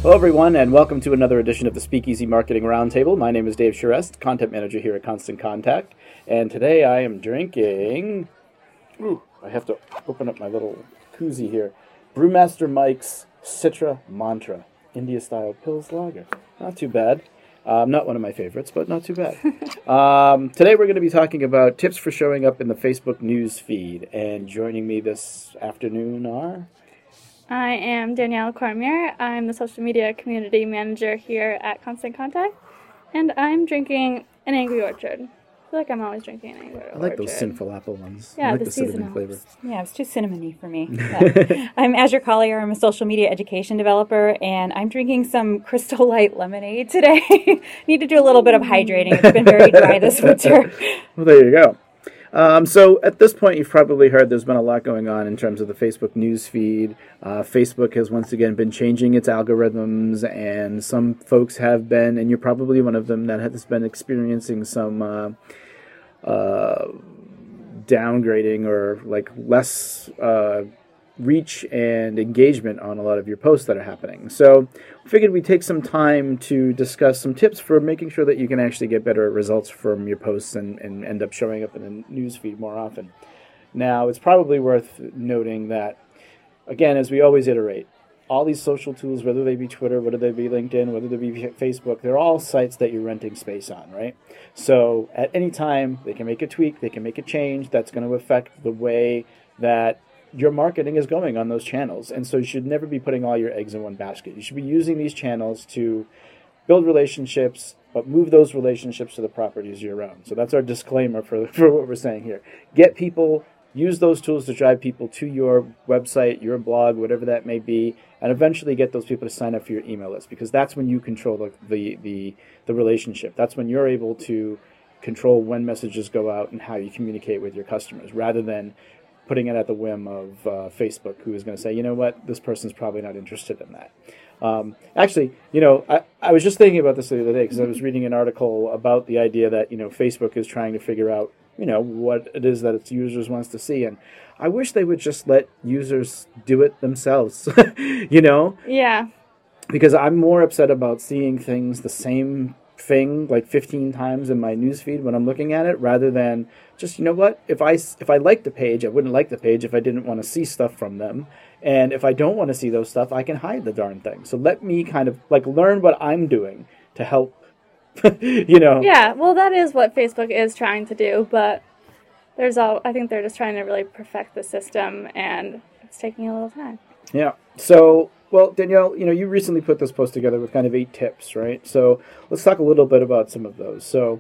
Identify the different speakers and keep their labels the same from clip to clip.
Speaker 1: Hello, everyone, and welcome to another edition of the Speakeasy Marketing Roundtable. My name is Dave Charest, Content Manager here at Constant Contact, and today I am drinking... I have to open up my little koozie here. Brewmaster Mike's Citra Mantra, India-style Pils Lager. Not too bad. Not one of my favorites, but not too bad. Today we're going to be talking about tips for showing up in the Facebook news feed, and joining me this afternoon are...
Speaker 2: I am Danielle Cormier. I'm the social media community manager here at Constant Contact, and I'm drinking an Angry Orchard. I feel like I'm always drinking an Angry Orchard.
Speaker 1: I like those sinful apple ones.
Speaker 2: Yeah,
Speaker 1: I like
Speaker 2: the
Speaker 1: cinnamon
Speaker 2: seasonal
Speaker 1: flavor.
Speaker 3: Yeah, it's too cinnamony for me. I'm Azure Collier. I'm a social media education developer, and I'm drinking some Crystal Light lemonade today. Need to do a little bit of hydrating. It's been very dry this winter.
Speaker 1: Well, there you go. So at this point, you've probably heard there's been a lot going on in terms of the Facebook news feed. Facebook has once again been changing its algorithms, and some folks have been, and you're probably one of them, that has been experiencing some downgrading or like less reach and engagement on a lot of your posts that are happening. So we figured we'd take some time to discuss some tips for making sure that you can actually get better results from your posts and end up showing up in the newsfeed more often. Now, it's probably worth noting that, again, as we always iterate, all these social tools, whether they be Twitter, whether they be LinkedIn, whether they be Facebook, they're all sites that you're renting space on, right? So at any time, they can make a tweak, they can make a change that's going to affect the way that your marketing is going on those channels. And so you should never be putting all your eggs in one basket. You should be using these channels to build relationships, but move those relationships to the properties your own. So that's our disclaimer for what we're saying here. Get people, use those tools to drive people to your website, your blog, whatever that may be, and eventually get those people to sign up for your email list, because that's when you control the relationship. That's when you're able to control when messages go out and how you communicate with your customers, rather than putting it at the whim of Facebook, who is going to say, you know what, this person's probably not interested in that. Actually, I was just thinking about this the other day because I was reading an article about the idea that, Facebook is trying to figure out, what it is that its users wants to see. And I wish they would just let users do it themselves,
Speaker 2: Yeah.
Speaker 1: Because I'm more upset about seeing things the same thing like 15 times in my newsfeed when I'm looking at it, rather than just, if I liked the page, I wouldn't like the page if I didn't want to see stuff from them. And if I don't want to see those stuff, I can hide the darn thing. So let me kind of learn what I'm doing to help,
Speaker 2: Yeah, well, that is what Facebook is trying to do, but I think they're just trying to really perfect the system, and it's taking a little time.
Speaker 1: Yeah. So, well, Danielle, you recently put this post together with kind of 8 tips, right? So let's talk a little bit about some of those. So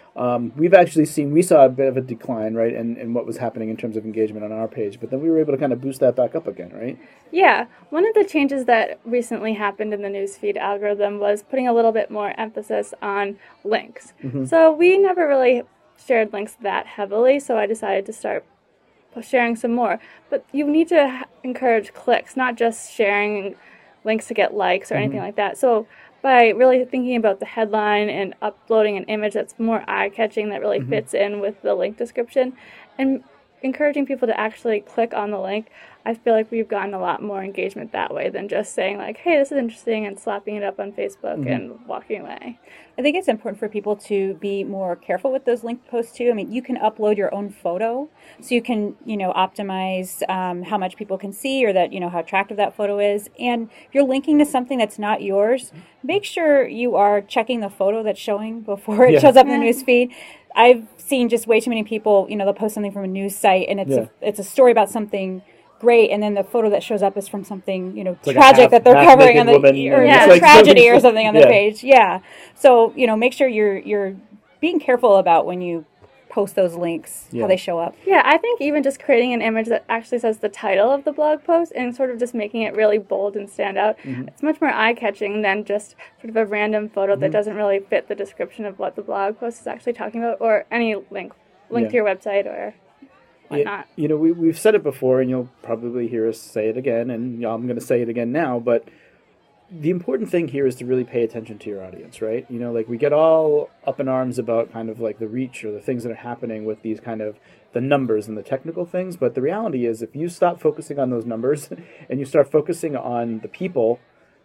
Speaker 1: we saw a bit of a decline, right, in what was happening in terms of engagement on our page, but then we were able to kind of boost that back up again, right?
Speaker 2: Yeah. One of the changes that recently happened in the newsfeed algorithm was putting a little bit more emphasis on links. Mm-hmm. So we never really shared links that heavily, so I decided to start sharing some more. But you need to encourage clicks, not just sharing links to get likes or anything like that. So by really thinking about the headline and uploading an image that's more eye-catching, that really fits in with the link description, and encouraging people to actually click on the link, I feel like we've gotten a lot more engagement that way than just saying hey, this is interesting, and slapping it up on Facebook and walking away.
Speaker 3: I think it's important for people to be more careful with those linked posts too. I mean, you can upload your own photo, so you can, optimize how much people can see, or that, how attractive that photo is. And if you're linking to something that's not yours, make sure you are checking the photo that's showing before it shows up in the news feed. I've seen just way too many people, they'll post something from a news site, and it's a story about something great, and then the photo that shows up is from something, tragic that they're covering on the tragedy or something on the page. Yeah. So, make sure you're being careful about when you post those links, how they show up.
Speaker 2: Yeah, I think even just creating an image that actually says the title of the blog post and sort of just making it really bold and stand out, it's much more eye-catching than just sort of a random photo that doesn't really fit the description of what the blog post is actually talking about, or any link to your website or whatnot.
Speaker 1: We've said it before, and you'll probably hear us say it again, and I'm going to say it again now, but the important thing here is to really pay attention to your audience, right? We get all up in arms about kind of the reach or the things that are happening with these kind of the numbers and the technical things, but the reality is if you stop focusing on those numbers and you start focusing on the people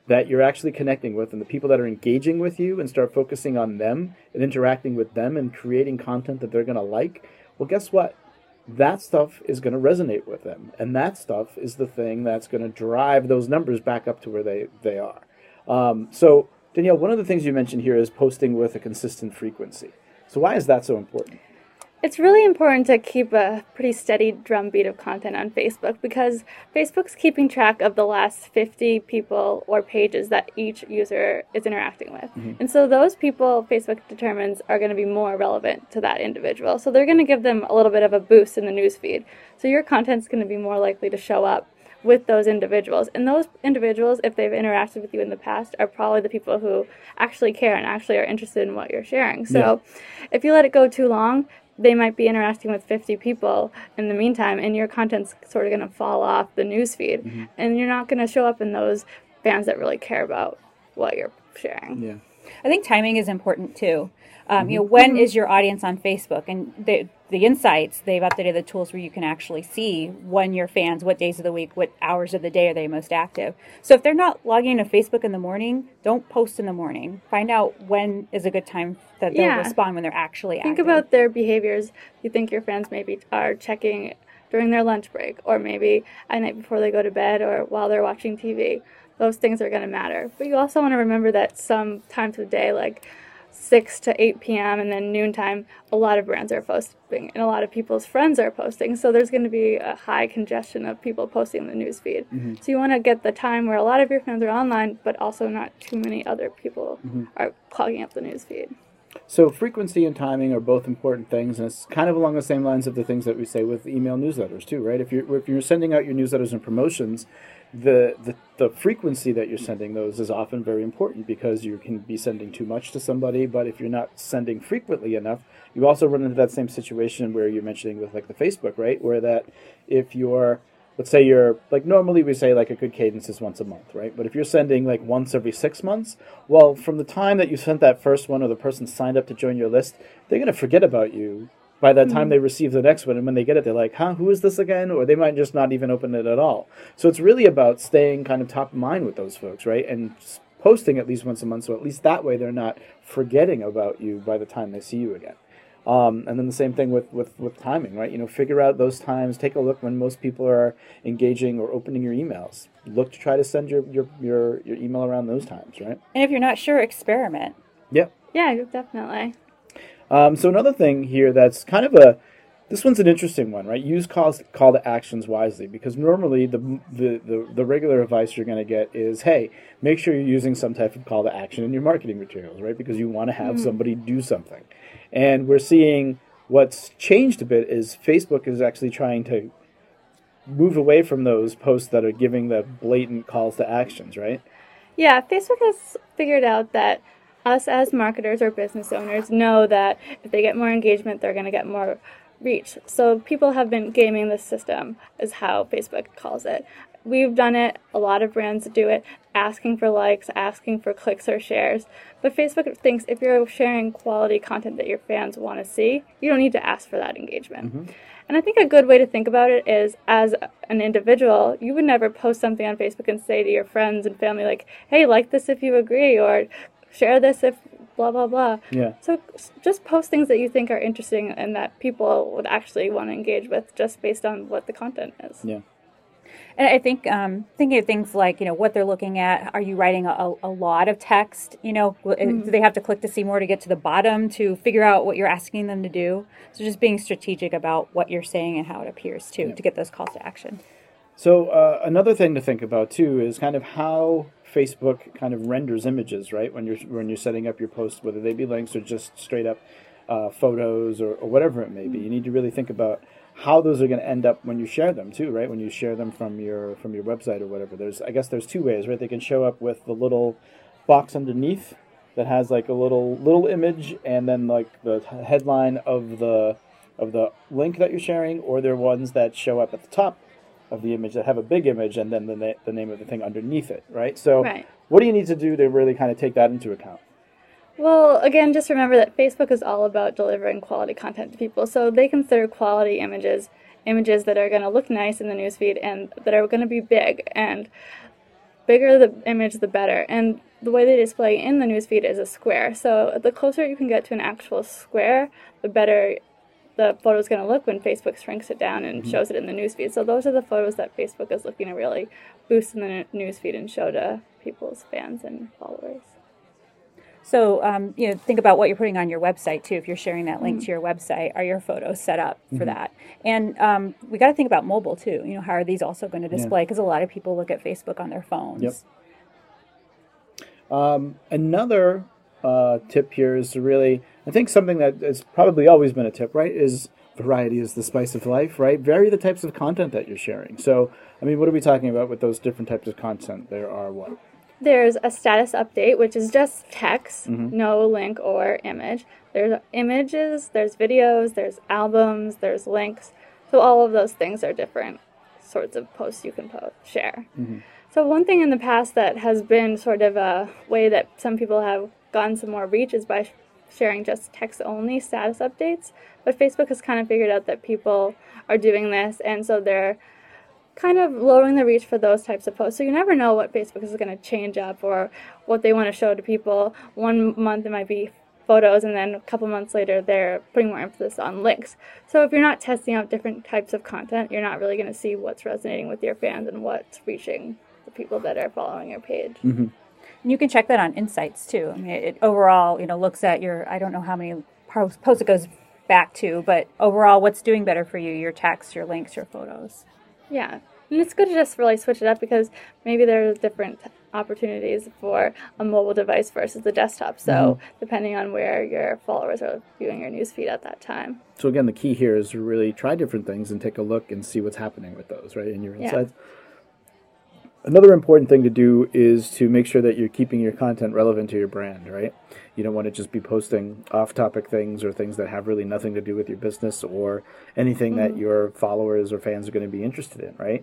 Speaker 1: that you're actually connecting with and the people that are engaging with you, and start focusing on them and interacting with them and creating content that they're going to like, well, guess what? That stuff is going to resonate with them. And that stuff is the thing that's going to drive those numbers back up to where they are. So, Danielle, one of the things you mentioned here is posting with a consistent frequency. So why is that so important?
Speaker 2: It's really important to keep a pretty steady drumbeat of content on Facebook, because Facebook's keeping track of the last 50 people or pages that each user is interacting with. And so those people Facebook determines are going to be more relevant to that individual. So they're going to give them a little bit of a boost in the newsfeed. So your content's going to be more likely to show up with those individuals. And those individuals, if they've interacted with you in the past, are probably the people who actually care and actually are interested in what you're sharing. So if you let it go too long, they might be interacting with 50 people in the meantime, and your content's sort of going to fall off the newsfeed, and you're not going to show up in those fans that really care about what you're sharing.
Speaker 1: Yeah.
Speaker 3: I think timing is important too. When is your audience on Facebook? And the insights, they've updated the tools where you can actually see when your fans, what days of the week, what hours of the day are they most active. So if they're not logging into Facebook in the morning, don't post in the morning. Find out when is a good time that they'll respond when they're actually active.
Speaker 2: Think about their behaviors. You think your fans maybe are checking during their lunch break, or maybe at night before they go to bed, or while they're watching TV. Those things are going to matter. But you also want to remember that some times of day, like 6 to 8 p.m. and then noontime, a lot of brands are posting and a lot of people's friends are posting. So there's going to be a high congestion of people posting in the newsfeed. So you want to get the time where a lot of your fans are online, but also not too many other people are clogging up the newsfeed.
Speaker 1: So frequency and timing are both important things, and it's kind of along the same lines of the things that we say with email newsletters too, right? If you're sending out your newsletters and promotions, the frequency that you're sending those is often very important, because you can be sending too much to somebody, but if you're not sending frequently enough, you also run into that same situation where you're mentioning with like the Facebook, right? Where that if you're, let's say you're, like normally we say like a good cadence is once a month, right? But if you're sending like once every 6 months, well, from the time that you sent that first one or the person signed up to join your list, they're going to forget about you by the time they receive the next one. And when they get it, they're like, huh, who is this again? Or they might just not even open it at all. So it's really about staying kind of top of mind with those folks, right? And posting at least once a month, so at least that way they're not forgetting about you by the time they see you again. And then the same thing with timing, right? You know, figure out those times. Take a look when most people are engaging or opening your emails. Look to try to send your email around those times, right?
Speaker 3: And if you're not sure, experiment.
Speaker 1: Yep.
Speaker 2: Yeah, definitely.
Speaker 1: So another thing here that's kind of this one's an interesting one, right? Use call to actions wisely, because normally the regular advice you're going to get is, hey, make sure you're using some type of call to action in your marketing materials, right? Because you want to have somebody do something. And we're seeing what's changed a bit is Facebook is actually trying to move away from those posts that are giving the blatant calls to actions, right?
Speaker 2: Yeah, Facebook has figured out that us as marketers or business owners know that if they get more engagement, they're going to get more reach. So people have been gaming the system, is how Facebook calls it. We've done it. A lot of brands do it, asking for likes, asking for clicks or shares. But Facebook thinks if you're sharing quality content that your fans want to see, you don't need to ask for that engagement. And I think a good way to think about it is, as an individual, you would never post something on Facebook and say to your friends and family, like, hey, like this if you agree, or share this if blah, blah, blah.
Speaker 1: Yeah.
Speaker 2: So just post things that you think are interesting and that people would actually want to engage with, just based on what the content is.
Speaker 1: Yeah.
Speaker 3: And I think thinking of things like, what they're looking at. Are you writing a lot of text? Do they have to click to see more to get to the bottom to figure out what you're asking them to do? So just being strategic about what you're saying and how it appears to get those calls to action.
Speaker 1: So another thing to think about too is kind of how Facebook kind of renders images, right? When you're setting up your posts, whether they be links or just straight up photos or whatever it may be. You need to really think about how those are going to end up when you share them too, right? When you share them from your website or whatever. I guess there's two ways, right? They can show up with the little box underneath that has like a little image and then like the headline of the link that you're sharing, or they're ones that show up at the top of the image that have a big image and then the name of the thing underneath it, right? So what do you need to do to really kind of take that into account?
Speaker 2: Well, again, just remember that Facebook is all about delivering quality content to people. So they consider quality images that are going to look nice in the newsfeed and that are going to be big. And bigger the image, the better. And the way they display in the newsfeed is a square. So the closer you can get to an actual square, the better the photo is going to look when Facebook shrinks it down and shows it in the newsfeed. So those are the photos that Facebook is looking to really boost in the newsfeed and show to people's fans and followers.
Speaker 3: So, think about what you're putting on your website, too. If you're sharing that link to your website, are your photos set up for that? And we got to think about mobile, too. How are these also going to display? Because a lot of people look at Facebook on their phones.
Speaker 1: Yep. Another tip here is to really, I think something that has probably always been a tip, right, is variety is the spice of life, right? Vary the types of content that you're sharing. So, what are we talking about with those different types of content? There are what?
Speaker 2: There's a status update, which is just text, no link or image. There's images, there's videos, there's albums, there's links. So all of those things are different sorts of posts you can share. So one thing in the past that has been sort of a way that some people have gotten some more reach is by sharing just text-only status updates. But Facebook has kind of figured out that people are doing this, and so they're kind of lowering the reach for those types of posts. So you never know what Facebook is going to change up or what they want to show to people. 1 month it might be photos, and then a couple months later they're putting more emphasis on links. So if you're not testing out different types of content, you're not really going to see what's resonating with your fans and what's reaching the people that are following your page.
Speaker 3: You can check that on Insights, too. It overall, looks at I don't know how many posts it goes back to, but overall, what's doing better for you, your text, your links, your photos.
Speaker 2: Yeah, and it's good to just really switch it up because maybe there's different opportunities for a mobile device versus the desktop. So depending on where your followers are viewing your newsfeed at that time.
Speaker 1: So again, the key here is to really try different things and take a look and see what's happening with those, right, in your insights. Another important thing to do is to make sure that you're keeping your content relevant to your brand, right? You don't want to just be posting off-topic things or things that have really nothing to do with your business or anything that your followers or fans are going to be interested in, right?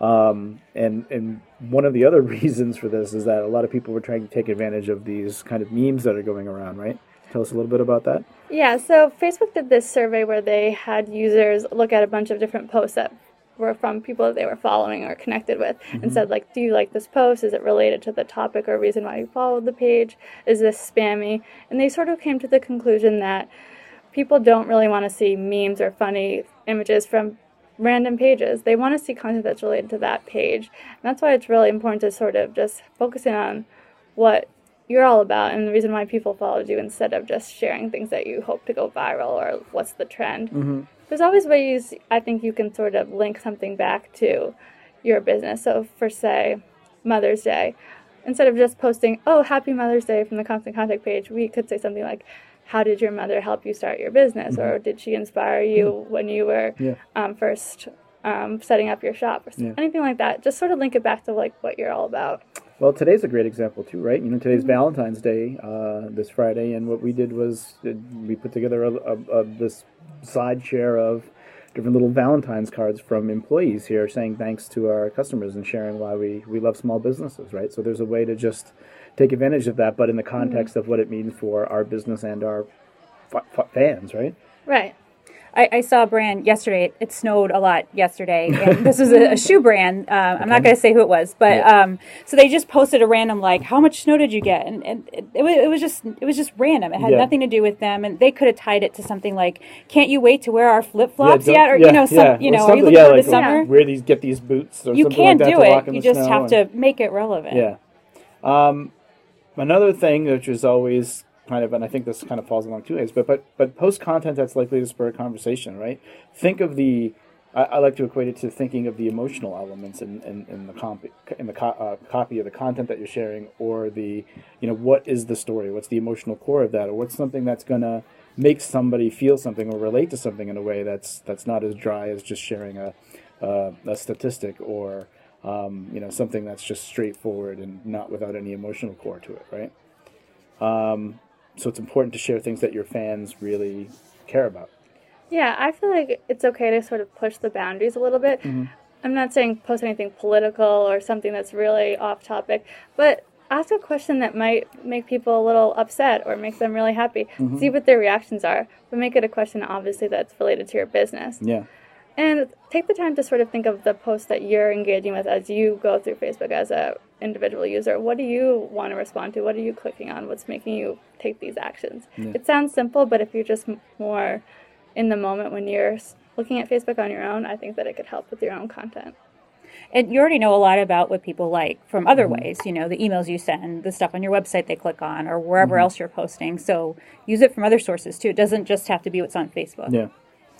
Speaker 1: And one of the other reasons for this is that a lot of people were trying to take advantage of these kind of memes that are going around, right? Tell us a little bit about that.
Speaker 2: Yeah, so Facebook did this survey where they had users look at a bunch of different posts that were from people that they were following or connected with and said, like, do you like this post? Is it related to the topic or reason why you followed the page? Is this spammy? And they sort of came to the conclusion that people don't really want to see memes or funny images from random pages. They want to see content that's related to that page. And that's why it's really important to sort of just focus in on what you're all about and the reason why people followed you instead of just sharing things that you hope to go viral or what's the trend. There's always ways I think you can sort of link something back to your business. So for, say, Mother's Day, instead of just posting, oh, happy Mother's Day from the Constant Contact page, we could say something like, how did your mother help you start your business? Or did she inspire you when you were first setting up your shop? Or anything like that. Just sort of link it back to like what you're all about.
Speaker 1: Well, today's a great example too, right? Today's Valentine's Day, this Friday, and what we did was we put together this side share of different little Valentine's cards from employees here saying thanks to our customers and sharing why we love small businesses, right? So there's a way to just take advantage of that, but in the context of what it means for our business and our fans, right?
Speaker 3: Right. I saw a brand yesterday. It snowed a lot yesterday, and this was a shoe brand. I'm not going to say who it was, but so they just posted a random like, "How much snow did you get?" And it was just random. It had nothing to do with them, and they could have tied it to something like, "Can't you wait to wear our flip flops yet?" Or are you looking forward to summer?
Speaker 1: Where get these boots? Or
Speaker 3: you
Speaker 1: something
Speaker 3: can
Speaker 1: like that
Speaker 3: do
Speaker 1: to walk
Speaker 3: it.
Speaker 1: in
Speaker 3: You
Speaker 1: the
Speaker 3: just
Speaker 1: snow
Speaker 3: have to make it relevant.
Speaker 1: Yeah. Another thing which is always kind of, and I think this kind of falls along two ways, but post content that's likely to spur a conversation, right? Think of I like to equate it to thinking of the emotional elements in the copy of the content that you're sharing, or what is the story? What's the emotional core of that, or what's something that's gonna make somebody feel something or relate to something in a way that's not as dry as just sharing a statistic or something that's just straightforward and not without any emotional core to it, right? So it's important to share things that your fans really care about.
Speaker 2: Yeah, I feel like it's okay to sort of push the boundaries a little bit. I'm not saying post anything political or something that's really off topic, but ask a question that might make people a little upset or make them really happy. See what their reactions are, but make it a question obviously that's related to your business.
Speaker 1: Yeah.
Speaker 2: And take the time to sort of think of the posts that you're engaging with as you go through Facebook as a individual user. What do you want to respond to? What are you clicking on? What's making you take these actions? It sounds simple, but if you're just more in the moment when you're looking at Facebook on your own, I think that it could help with your own content.
Speaker 3: And you already know a lot about what people like from other ways, the emails you send, the stuff on your website they click on, or wherever else you're posting. So use it from other sources too. It doesn't just have to be what's on Facebook.
Speaker 1: Yeah.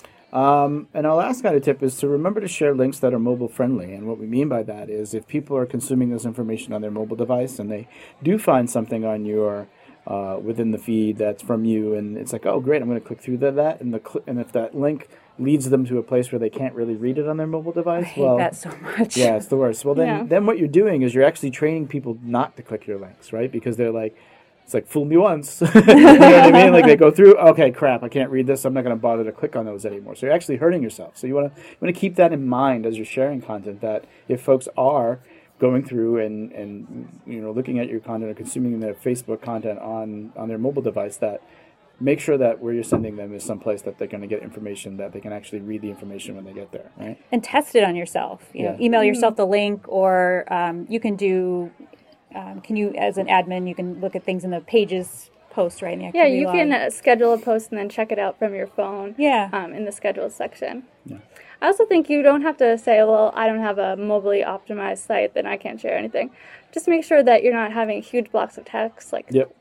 Speaker 1: And our last kind of tip is to remember to share links that are mobile friendly. And what we mean by that is if people are consuming this information on their mobile device and they do find something on your within the feed that's from you, and it's like, oh great, I'm going to click through that, and if that link leads them to a place where they can't really read it on their mobile device,
Speaker 3: I hate that so much.
Speaker 1: Yeah, it's the worst. Well, then what you're doing is you're actually training people not to click your links, right? Because they're like, it's like, fool me once. You know what I mean? Like they go through, okay, crap, I can't read this. I'm not going to bother to click on those anymore. So you're actually hurting yourself. So you want to keep that in mind as you're sharing content, that if folks are going through and looking at your content or consuming their Facebook content on their mobile device, that make sure that where you're sending them is someplace that they're going to get information, that they can actually read the information when they get there, right?
Speaker 3: And test it on yourself. Email yourself the link, or you can do. Can you, as an admin, you can look at things in the Pages post, right? In the activity log.
Speaker 2: Can schedule a post and then check it out from your phone. In the scheduled section. Yeah. I also think you don't have to say, well, I don't have a mobilely optimized site, then I can't share anything. Just make sure that you're not having huge blocks of text,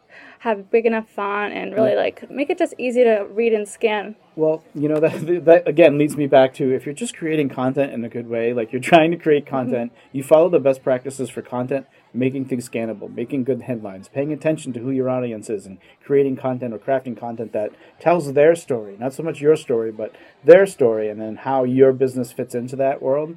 Speaker 2: have big enough font, and really make it just easy to read and scan.
Speaker 1: Well, that again leads me back to, if you're just creating content in a good way, like you're trying to create content, you follow the best practices for content, making things scannable, making good headlines, paying attention to who your audience is, and creating content or crafting content that tells their story, not so much your story, but their story, and then how your business fits into that world.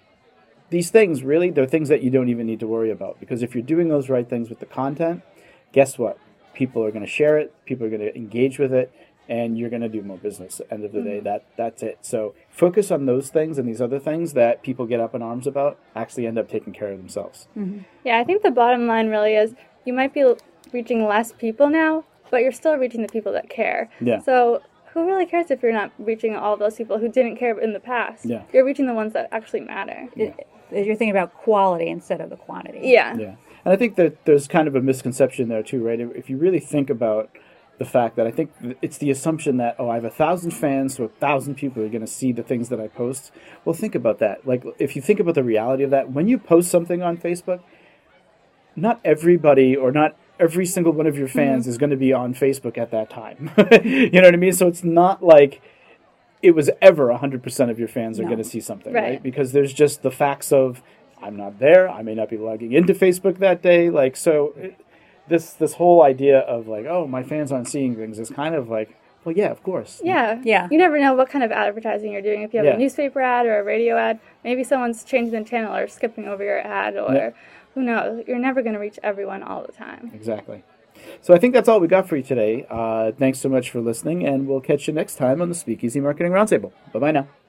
Speaker 1: These things, really, they're things that you don't even need to worry about, because if you're doing those right things with the content, guess what? People are going to share it, people are going to engage with it, and you're going to do more business. At the end of the day, that's it. So focus on those things, and these other things that people get up in arms about actually end up taking care of themselves.
Speaker 2: Yeah, I think the bottom line really is you might be reaching less people now, but you're still reaching the people that care.
Speaker 1: Yeah.
Speaker 2: So who really cares if you're not reaching all those people who didn't care in the past?
Speaker 1: Yeah.
Speaker 2: You're reaching the ones that actually matter.
Speaker 3: You're thinking about quality instead of the quantity.
Speaker 2: Yeah.
Speaker 1: Yeah. And I think that there's kind of a misconception there too, right? If you really think about the fact that I think it's the assumption that, I have 1,000 fans, so 1,000 people are going to see the things that I post. Well, think about that. Like, if you think about the reality of that, when you post something on Facebook, not everybody or not every single one of your fans is going to be on Facebook at that time. You know what I mean? So it's not like it was ever 100% of your fans are going to see something, right? Because there's just the facts of, I'm not there, I may not be logging into Facebook that day. Like, so this whole idea of like, oh, my fans aren't seeing things is kind of like, well, yeah, of course.
Speaker 2: Yeah. You never know what kind of advertising you're doing. If you have a newspaper ad or a radio ad, maybe someone's changing the channel or skipping over your ad, or who knows. You're never going to reach everyone all the time.
Speaker 1: Exactly. So I think that's all we got for you today. Thanks so much for listening, and we'll catch you next time on the Speakeasy Marketing Roundtable. Bye-bye now.